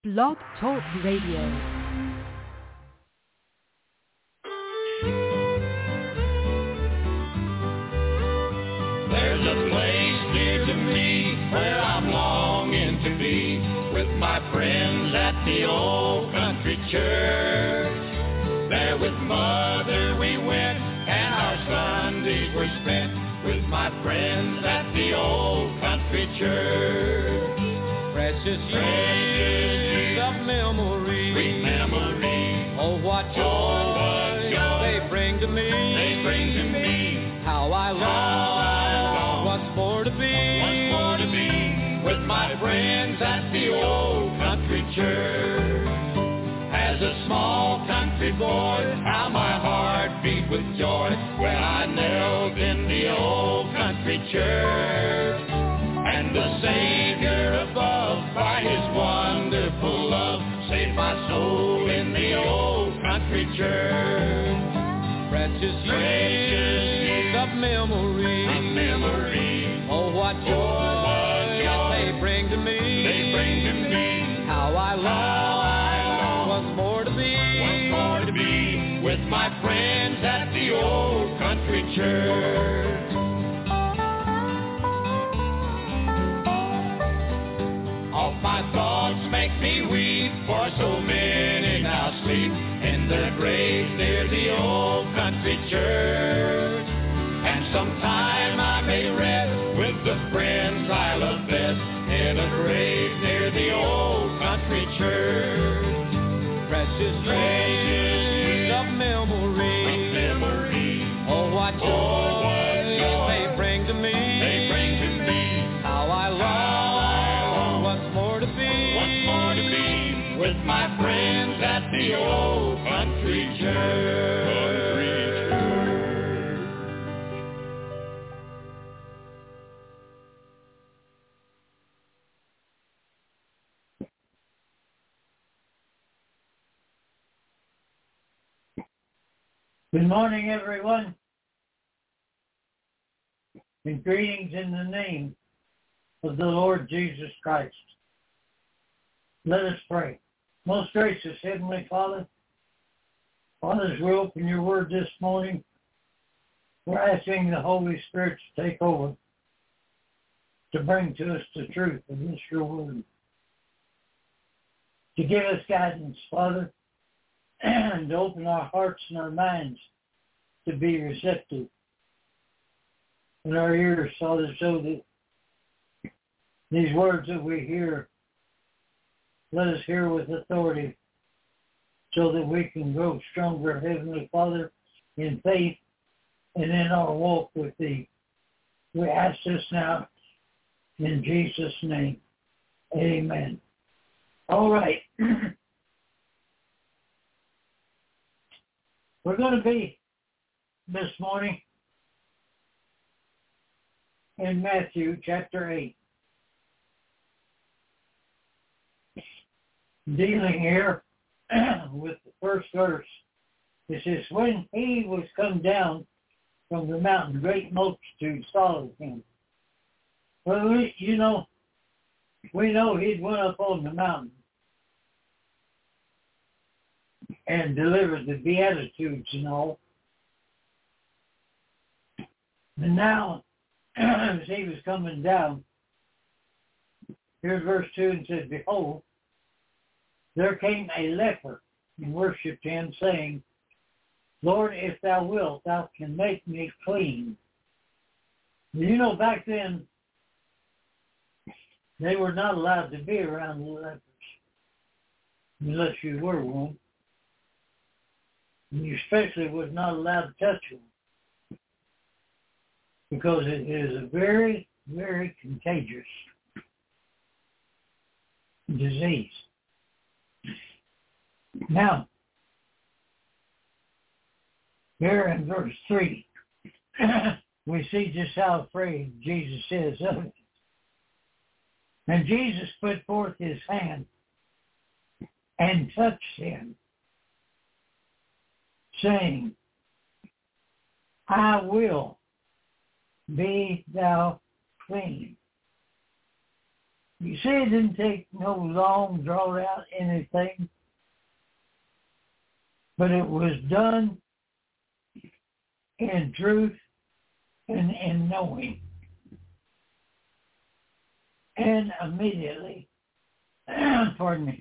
Blog Talk Radio. There's a place near to me where I'm longing to be with my friends at the old country church. There with Mother we went and our Sundays were spent with my friends at the old country church. Precious years of memory, sweet memory. Oh, what joy they bring to me. They bring to me. How I long once more to be with my friends at the old country church. As a small country boy, how my heart beat with joy when I knelt in the old country church. And the Savior above, by His wonderful love, saved my soul in the old country church. Precious years of memory, oh what joy they bring to me. How I long once more to be with my friends at the old country church. All my thoughts make me weep, for so many now sleep in their graves near the old country church. And sometime I may rest with the friends I love best in a grave near the old country church. Precious years of memory, oh what joy they bring to me. How I long once more to be with my friends at the old country church. Good morning, everyone, and greetings in the name of the Lord Jesus Christ. Let us pray. Most gracious Heavenly Father, as we open your word this morning, we're asking the Holy Spirit to take over, to bring to us the truth of this your word, to give us guidance, Father, and to open our hearts and our minds to be receptive, and our ears, Father, so that these words that we hear, let us hear with authority, so that we can grow stronger, Heavenly Father, in faith and in our walk with Thee. We ask this now in Jesus' name. Amen. All right. We're going to be this morning in Matthew chapter 8. Dealing here with the first verse. It says, when he was come down from the mountain, great multitudes followed him. Well, we know he'd went up on the mountain and delivered the Beatitudes and all. And now, as he was coming down, here's verse 2, and says, behold, there came a leper and worshipped him, saying, Lord, if thou wilt, thou can make me clean. You know, back then, they were not allowed to be around the lepers, unless you were one. And you especially was not allowed to touch them, because it is a very, very contagious disease. Now, here in verse 3, we see just how afraid Jesus is of it. And Jesus put forth his hand and touched him, saying, I will be thou clean. You see, it didn't take no long, drawn out anything, but it was done in truth and in knowing. And immediately, pardon me,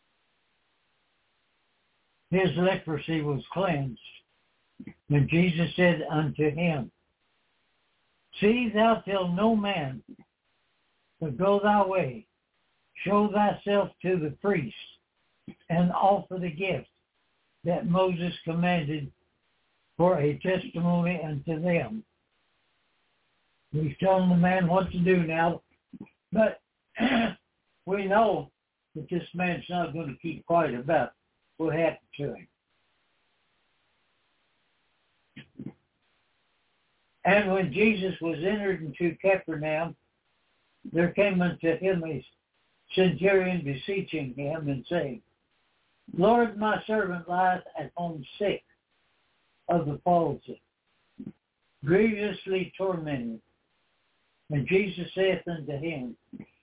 his leprosy was cleansed. And Jesus said unto him, See thou tell no man, but go thy way, show thyself to the priest, and offer the gift that Moses commanded for a testimony unto them. He's telling the man what to do now, but we know that this man's not going to keep quiet about what happened to him. And when Jesus was entered into Capernaum, there came unto him a centurion beseeching him and saying, Lord, my servant lieth at home sick of the palsy, grievously tormented. And Jesus saith unto him,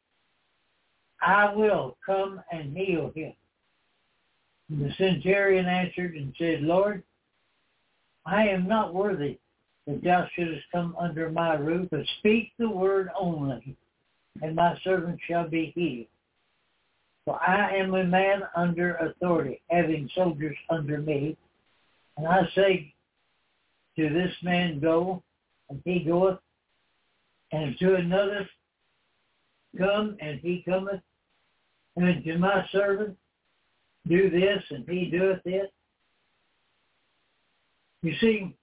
I will come and heal him. And the centurion answered and said, Lord, I am not worthy that thou shouldest come under my roof, but speak the word only, and my servant shall be healed. For I am a man under authority, having soldiers under me. And I say to this man, Go, and he goeth, and to another, Come, and he cometh, and to my servant, Do this, and he doeth it. You see,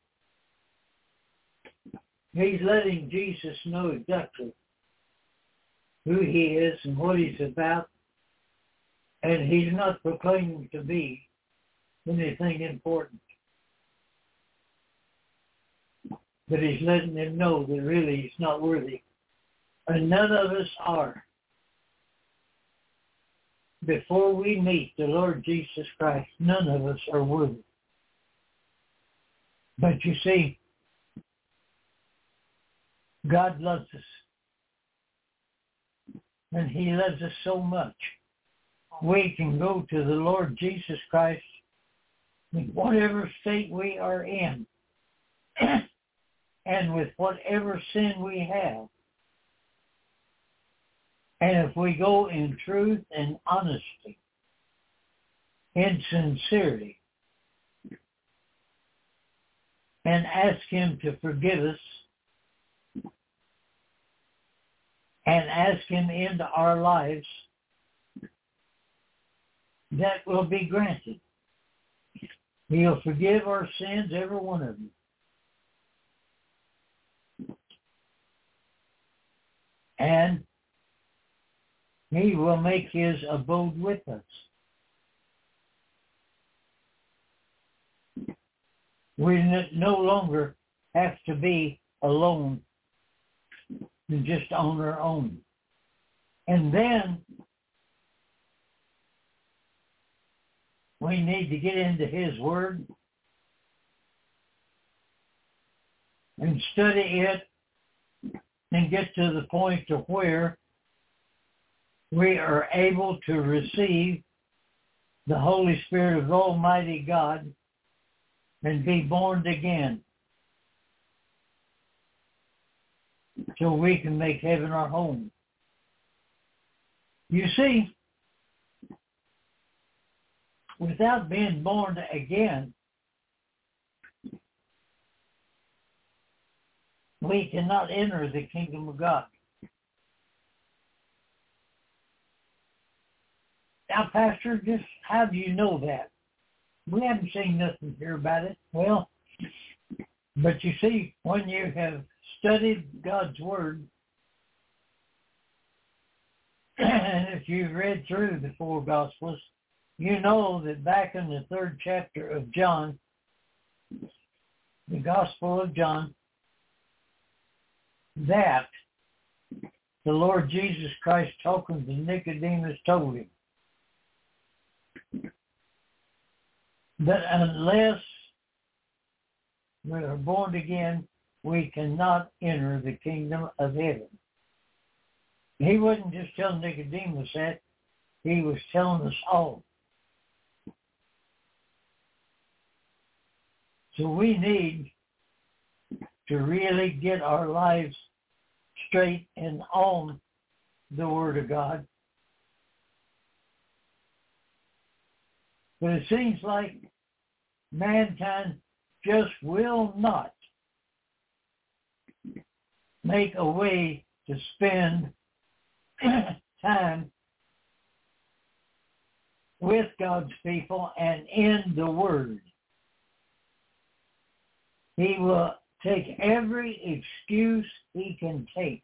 he's letting Jesus know exactly who he is and what he's about, and he's not proclaiming to be anything important. But he's letting them know that really he's not worthy. And none of us are. Before we meet the Lord Jesus Christ, none of us are worthy. But you see, God loves us. And he loves us so much. We can go to the Lord Jesus Christ in whatever state we are in and with whatever sin we have. And if we go in truth and honesty, in sincerity, and ask him to forgive us, and ask him into our lives, that will be granted. He'll forgive our sins, every one of them. And he will make his abode with us. We no longer have to be alone and just on our own. And then we need to get into his word and study it and get to the point to where we are able to receive the Holy Spirit of Almighty God and be born again, so we can make heaven our home. You see, without being born again, we cannot enter the kingdom of God. Now, Pastor, just how do you know that? We haven't seen nothing here about it. Well, but you see, when you have studied God's Word, and if you've read through the four Gospels, you know that back in the 3rd chapter of John, the Gospel of John, that the Lord Jesus Christ talking to Nicodemus told him that unless we are born again, we cannot enter the kingdom of heaven. He wasn't just telling Nicodemus that. He was telling us all. So we need to really get our lives straight and on the Word of God. But it seems like mankind just will not make a way to spend time with God's people and in the Word. He will take every excuse he can take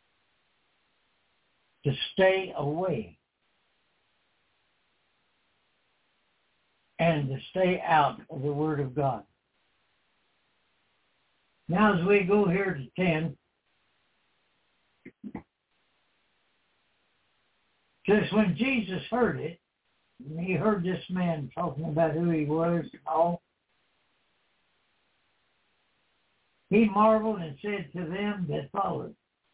to stay away and to stay out of the Word of God. Now as we go here to 10, just when Jesus heard it, he heard this man talking about who he was and all, he marveled and said to them that followed,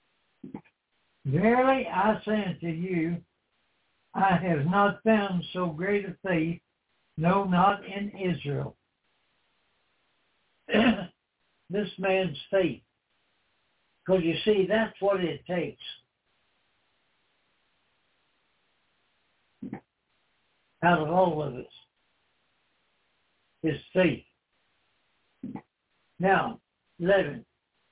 Verily I say unto you, I have not found so great a faith, no, not in Israel. This man's faith. Because you see, that's what it takes. Out of all of us is faith. Now, 11.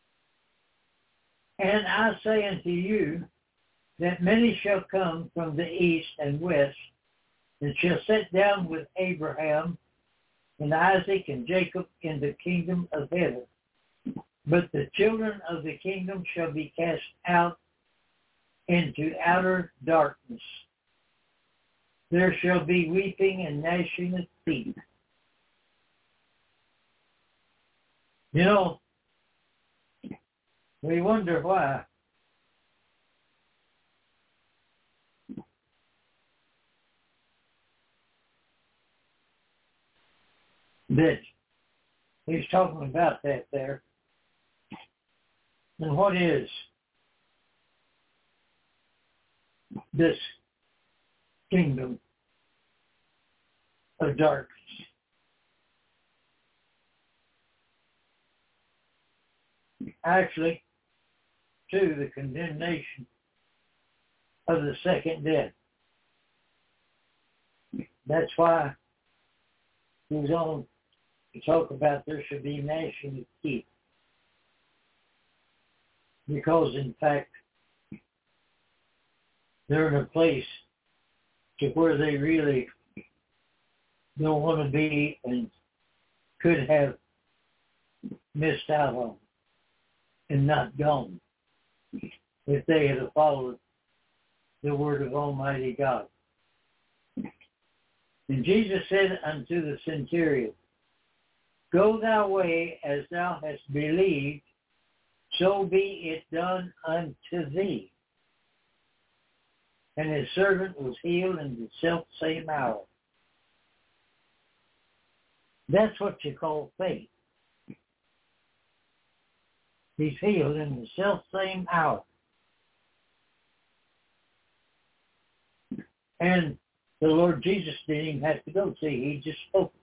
And I say unto you that many shall come from the east and west, and shall sit down with Abraham and Isaac and Jacob in the kingdom of heaven. But the children of the kingdom shall be cast out into outer darkness. There shall be weeping and gnashing of teeth. You know, we wonder why that he's talking about that there. And what is this kingdom of darkness? Actually, to the condemnation of the second death. That's why he was on to talk about there should be gnashing of teeth. Because, in fact, they're in a place to where they really don't want to be and could have missed out on and not gone if they had followed the word of Almighty God. And Jesus said unto the centurion, Go thy way as thou hast believed, so be it done unto thee. And his servant was healed in the self-same hour. That's what you call faith. He's healed in the self-same hour. And the Lord Jesus didn't even have to go see. He just spoke.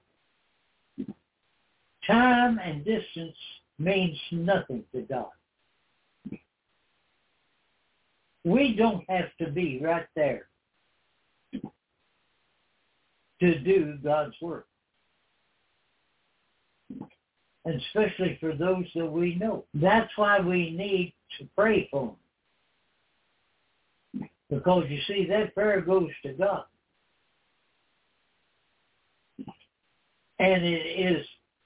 Time and distance means nothing to God. We don't have to be right there to do God's work. And especially for those that we know. That's why we need to pray for them. Because you see, that prayer goes to God. And it is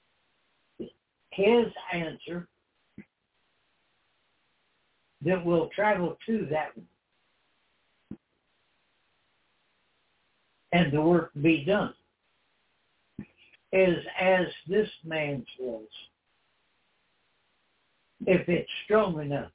his answer that will travel to that one. And the work be done. Is as this man's was. If it's strong enough.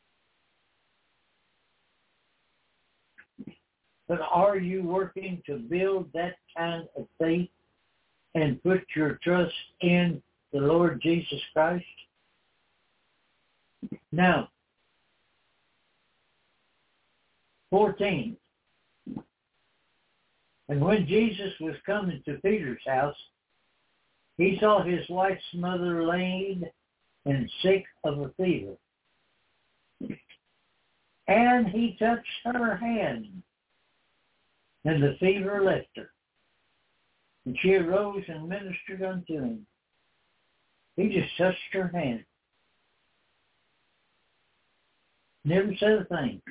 But are you working to build that kind of faith and put your trust in the Lord Jesus Christ? Now, 14. And when Jesus was coming to Peter's house, he saw his wife's mother laid and sick of a fever. And he touched her hand, and the fever left her. And she arose and ministered unto him. He just touched her hand. Never said a thing.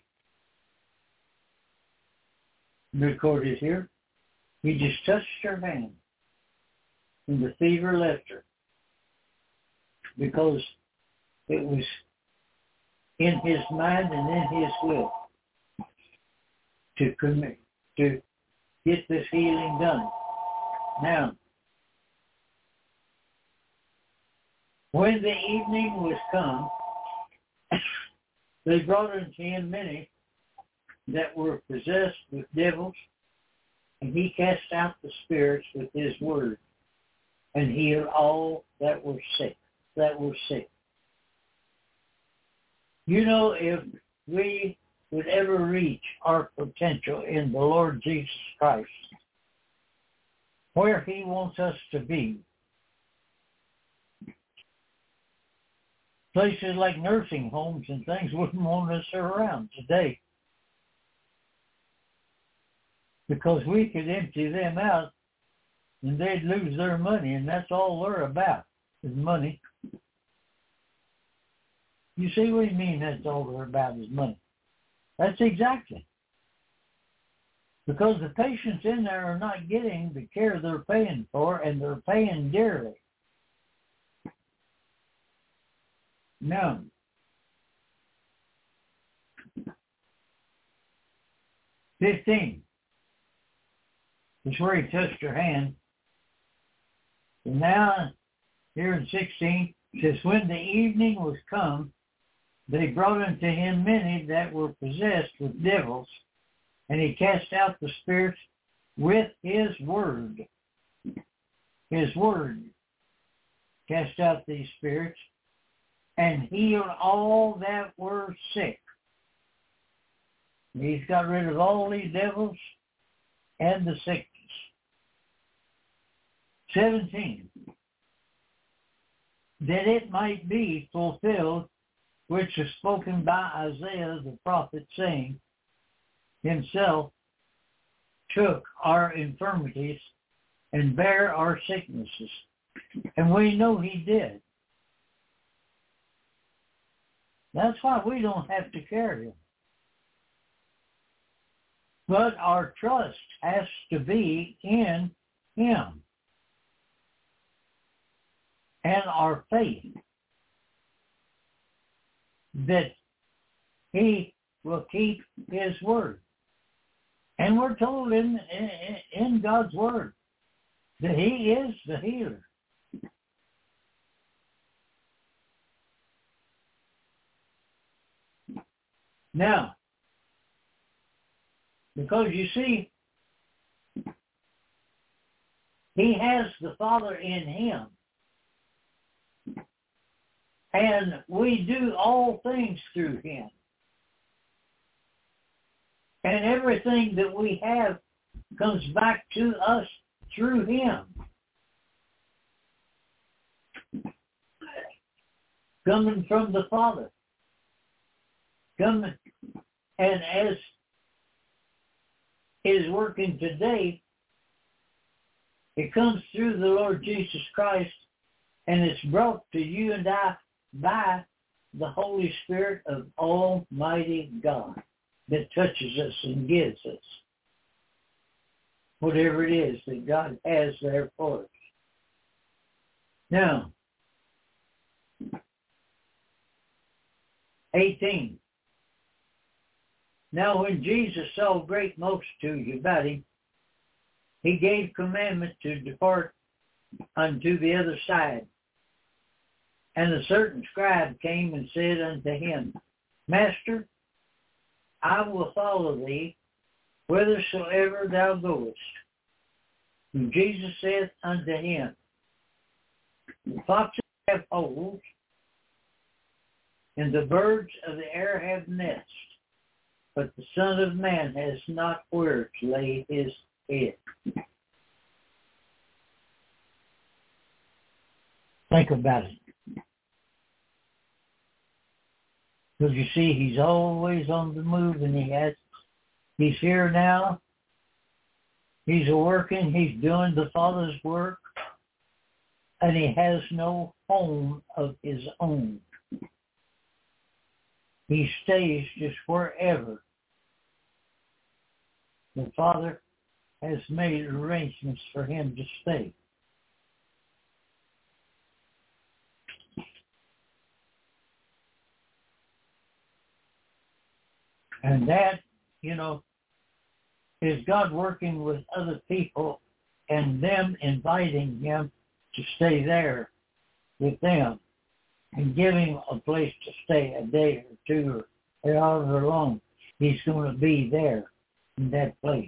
Recorded here. He just touched her hand, and the fever left her. Because it was in his mind and in his will to get this healing done. Now, when the evening was come, they brought unto him many that were possessed with devils, and he cast out the spirits with his word, and healed all that were sick. You know, if we would ever reach our potential in the Lord Jesus Christ, where he wants us to be, places like nursing homes and things wouldn't want us around today, because we could empty them out and they'd lose their money, and that's all they're about, is money. You see what I mean? That's all they're about is money. That's exactly. Because the patients in there are not getting the care they're paying for, and they're paying dearly. Now, $15 is where he touched her hand. And now, here in 16, it says, when the evening was come, they brought unto him many that were possessed with devils, and he cast out the spirits with his word. His word cast out these spirits, and healed all that were sick. He's got rid of all these devils and the sickness. 17. That it might be fulfilled, which is spoken by Isaiah the prophet, saying, himself took our infirmities and bare our sicknesses. And we know he did. That's why we don't have to carry him. But our trust has to be in him. And our faith that he will keep his word. And we're told in God's word that he is the healer. Now, because you see, he has the Father in him. And we do all things through him. And everything that we have comes back to us through him. Coming from the Father. And as is working today, it comes through the Lord Jesus Christ, and it's brought to you and I by the Holy Spirit of Almighty God that touches us and gives us whatever it is that God has there for us. Now, 18. Now when Jesus saw great multitudes about him, he gave commandment to depart unto the other side. And a certain scribe came and said unto him, Master, I will follow thee whithersoever thou goest. And Jesus said unto him, the foxes have holes, and the birds of the air have nests, but the Son of Man has not where to lay his head. Think about it. Because you see, he's always on the move, and he's here now. He's working, he's doing the Father's work, and he has no home of his own. He stays just wherever the Father has made arrangements for him to stay. And that, is God working with other people and them inviting him to stay there with them and giving a place to stay a day or two or however long he's going to be there in that place.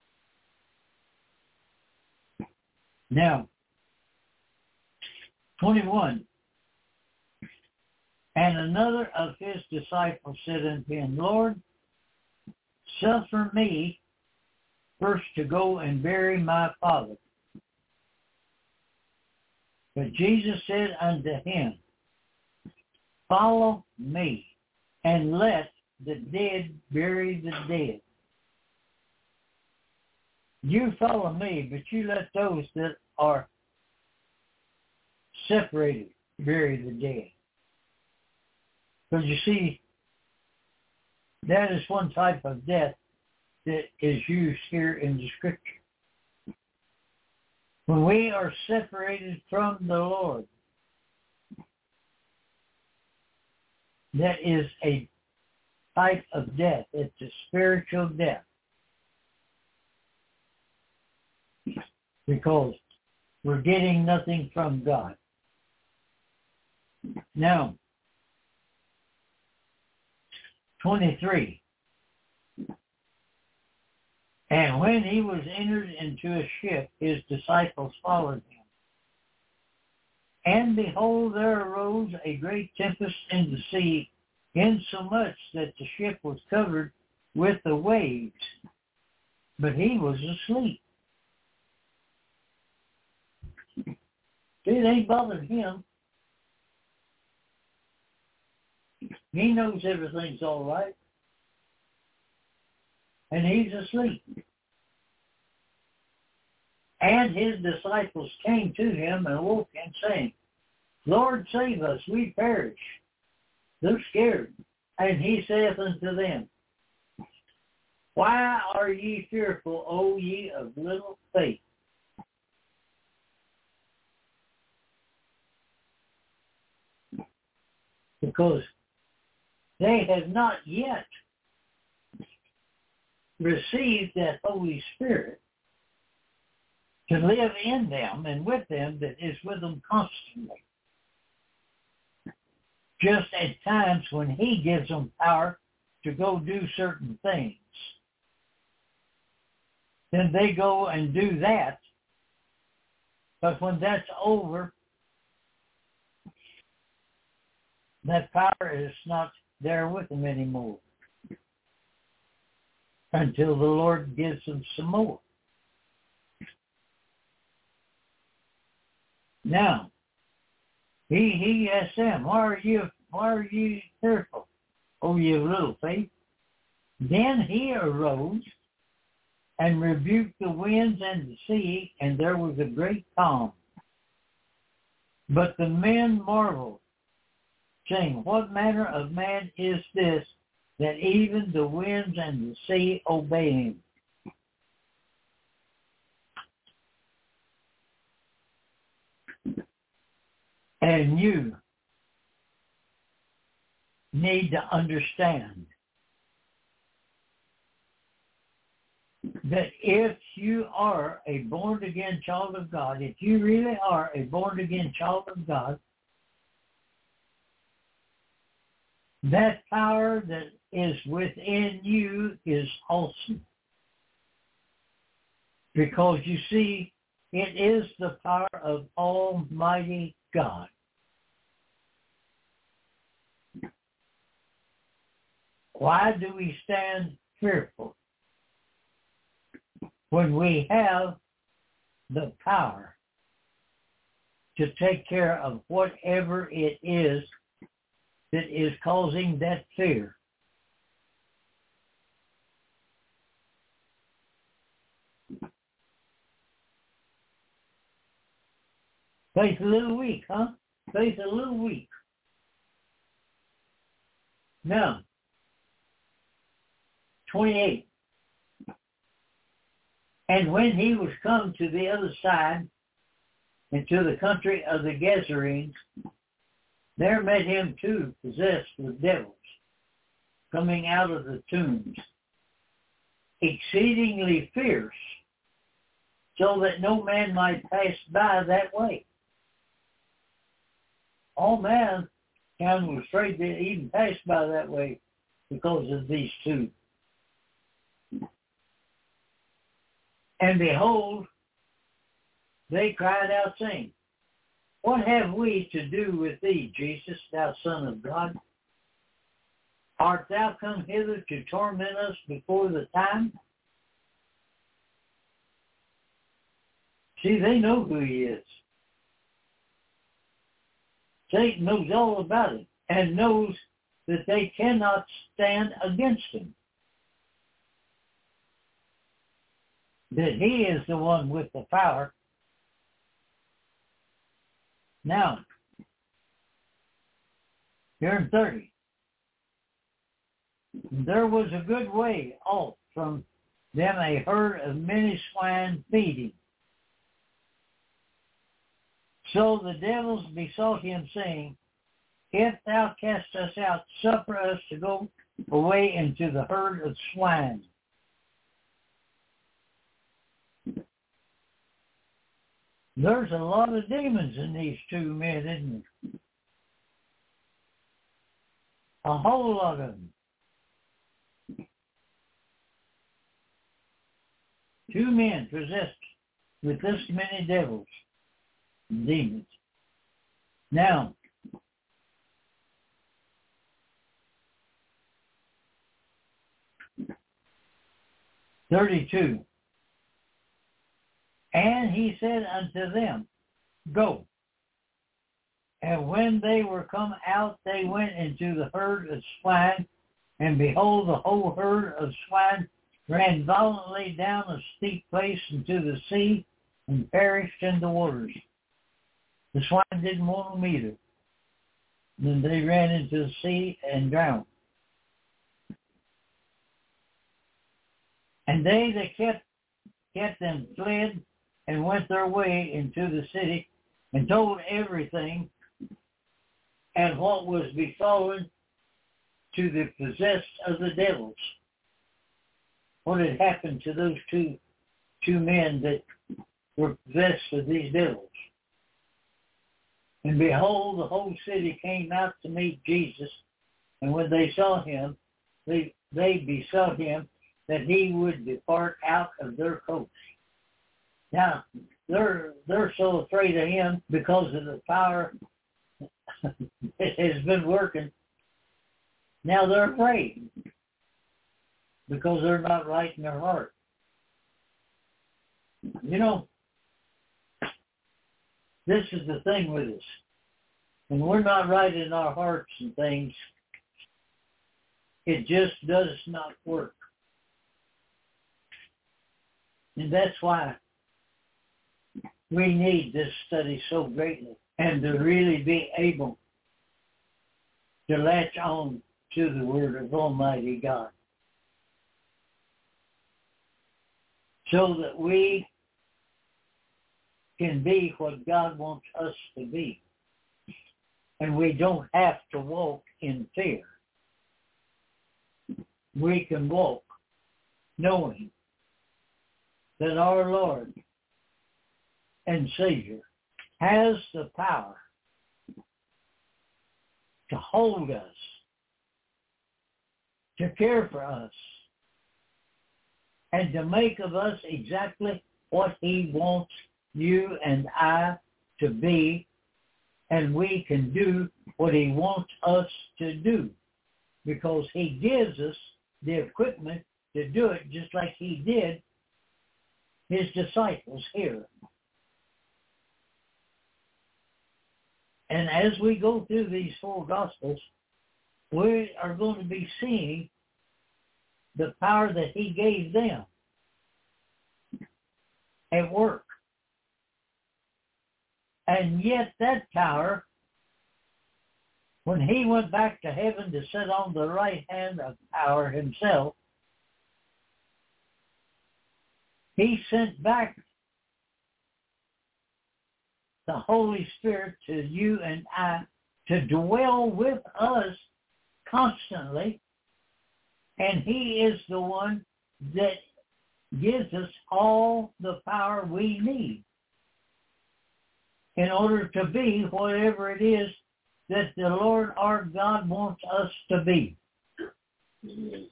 Now, 21. And another of his disciples said unto him, Lord, suffer me first to go and bury my father. But Jesus said unto him, follow me, and let the dead bury the dead. You follow me, but you let those that are separated bury the dead. Because you see, that is one type of death that is used here in the Scripture. When we are separated from the Lord, that is a type of death. It's a spiritual death. Because we're getting nothing from God. Now, 23. And when he was entered into a ship, his disciples followed him. And behold, there arose a great tempest in the sea, insomuch that the ship was covered with the waves. But he was asleep. It ain't bothered him. He knows everything's all right. And he's asleep. And his disciples came to him and woke him, saying, Lord, save us, we perish. They're scared. And he saith unto them, why are ye fearful, O ye of little faith? Because they have not yet received that Holy Spirit to live in them and with them that is with them constantly. Just at times when he gives them power to go do certain things. Then they go and do that. But when that's over, that power is not there with them anymore until the Lord gives them some more. Now, he asked them, why are you fearful, O ye of little faith? Then he arose and rebuked the winds and the sea, and there was a great calm. But the men marveled, saying, what manner of man is this, that even the winds and the sea obey him? And you need to understand that if you are a born-again child of God, if you really are a born-again child of God, that power that is within you is awesome. Because you see, it is the power of Almighty God. Why do we stand fearful when we have the power to take care of whatever it is that is causing that fear? Faith a little weak, huh? Faith a little weak. Now, 28. And when he was come to the other side, into the country of the Gadarenes, there met him two possessed with devils, coming out of the tombs, exceedingly fierce, so that no man might pass by that way. All mankind was afraid to even pass by that way because of these two. And behold, they cried out, saying, What have we to do with thee, Jesus, thou Son of God? Art thou come hither to torment us before the time? See, they know who he is. Satan knows all about it and knows that they cannot stand against him. That he is the one with the power. Now, here in 30, there was a good way off from them a herd of many swine feeding. So the devils besought him, saying, If thou cast us out, suffer us to go away into the herd of swine. There's a lot of demons in these two men, isn't there? A whole lot of them. Two men possessed with this many devils. Demons. Now, (32) And he said unto them, Go. And when they were come out, they went into the herd of swine, and behold, the whole herd of swine ran violently down a steep place into the sea, and perished in the waters. The swine didn't want them either. Then they ran into the sea and drowned. And they that kept them fled and went their way into the city and told everything and what was befallen to the possessed of the devils. What had happened to those two men that were possessed with these devils. And behold, the whole city came out to meet Jesus. And when they saw him, they besought him that he would depart out of their coasts. Now, they're so afraid of him because of the power that has been working. Now they're afraid because they're not right in their heart. You know, this is the thing with us. When we're not right in our hearts and things, it just does not work. And that's why we need this study so greatly, and to really be able to latch on to the Word of Almighty God, so that we can be what God wants us to be. And we don't have to walk in fear. We can walk knowing that our Lord and Savior has the power to hold us, to care for us, and to make of us exactly what he wants you and I to be, and we can do what he wants us to do. because he gives us the equipment to do it just like he did his disciples here. And as we go through these four Gospels, we are going to be seeing the power that he gave them at work. And yet that power, when he went back to heaven to sit on the right hand of power himself, he sent back the Holy Spirit to you and I to dwell with us constantly. And he is the one that gives us all the power we need in order to be whatever it is that the Lord our God wants us to be. And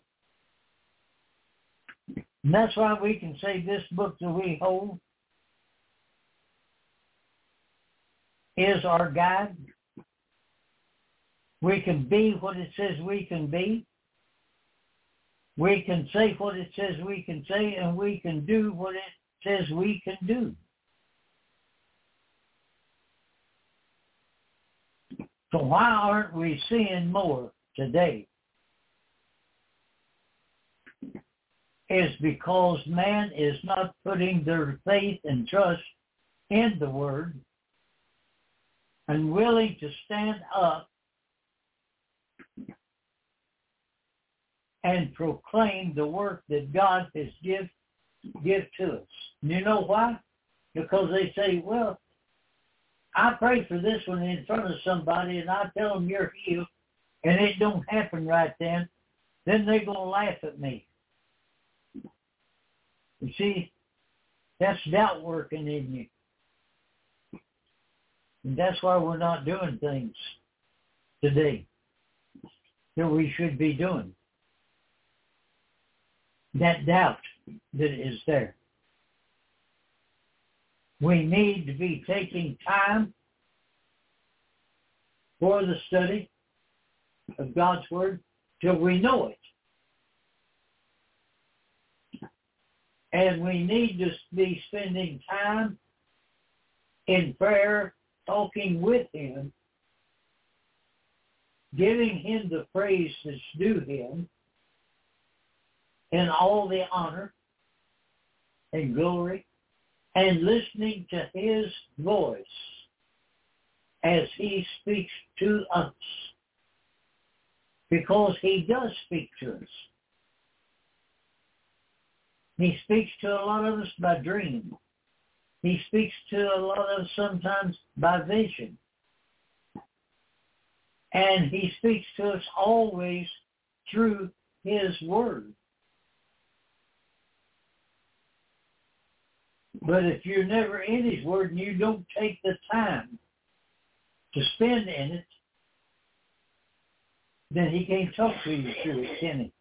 that's why we can say this book that we hold is our guide. We can be what it says we can be. We can say what it says we can say, and we can do what it says we can do. So why aren't we seeing more today? Is because man is not putting their faith and trust in the Word and willing to stand up and proclaim the work that God has give to us. You know why? Because they say, well, I pray for this one in front of somebody and I tell them you're healed and it don't happen right then they're going to laugh at me. You see, that's doubt working in you. And that's why we're not doing things today that we should be doing. That doubt that is there. We need to be taking time for the study of God's Word till we know it. And we need to be spending time in prayer, talking with Him, giving Him the praise that's due Him, and all the honor and glory, and listening to His voice as He speaks to us. Because He does speak to us. He speaks to a lot of us by dream. He speaks to a lot of us sometimes by vision. And He speaks to us always through His Word. But if you're never in His Word and you don't take the time to spend in it, then He can't talk to you through it, can He?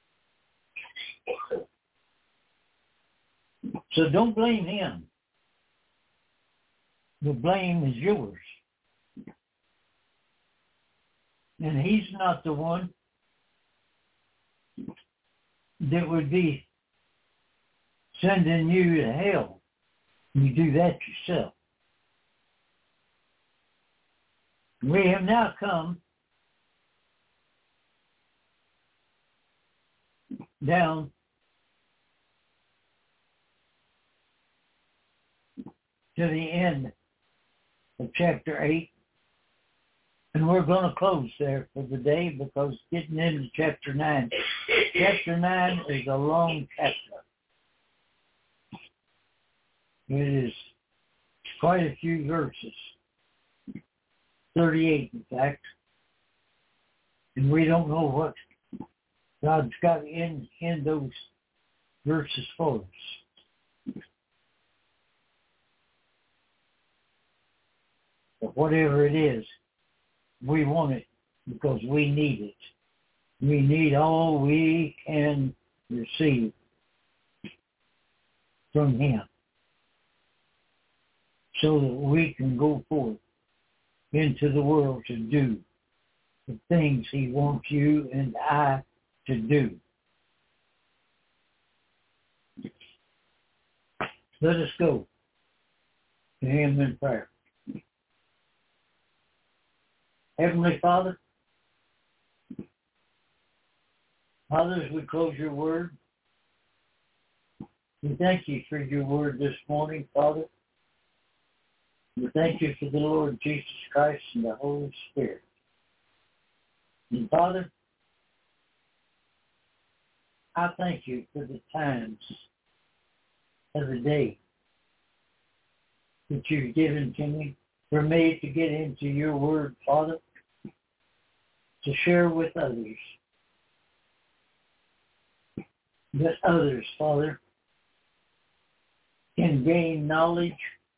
So don't blame Him. The blame is yours. And He's not the one that would be sending you to hell. You do that yourself. We have now come down to the end of chapter 8. And we're going to close there for the day because getting into chapter 9. Chapter 9 is a long chapter. It is quite a few verses. 38, in fact. And we don't know what God's got in those verses for us. But whatever it is, we want it because we need it. We need all we can receive from Him so that we can go forth into the world to do the things He wants you and I to do. Let us go to Him in prayer. Heavenly Father, Father, as we close your word, we thank you for your word this morning, Father. We thank you for the Lord Jesus Christ and the Holy Spirit. And Father, I thank you for the times of the day that you've given to me for me to get into your word, Father, to share with others. That others, Father, can gain knowledge,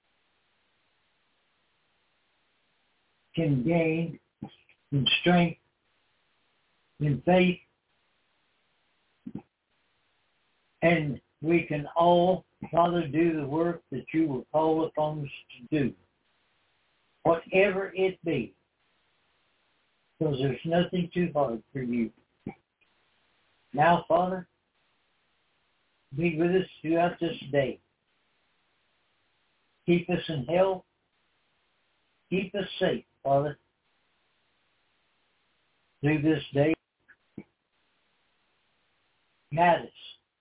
can gain in strength, in faith, and we can all, Father, do the work that you will call upon us to do, whatever it be, because there's nothing too hard for you. Now, Father, be with us throughout this day. Keep us in health. Keep us safe, Father, through this day. Guide us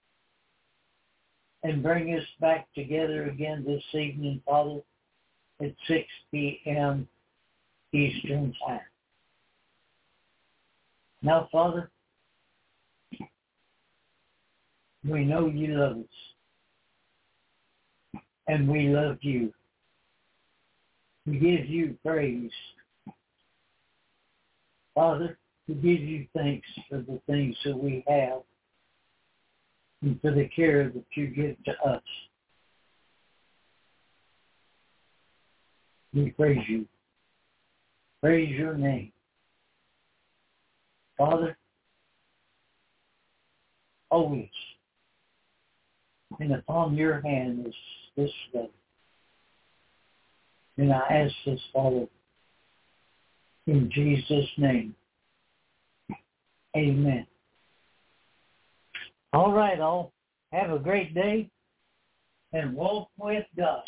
and bring us back together again this evening, Father, at 6 p.m. Eastern Time. Now, Father, we know you love us, and we love you. We give you praise. Father, we give you thanks for the things that we have and for the care that you give to us. We praise you. Praise your name. Father, always, and upon your hand is this day. And I ask this, Father, in Jesus' name. Amen. All right, all. Have a great day and walk with God.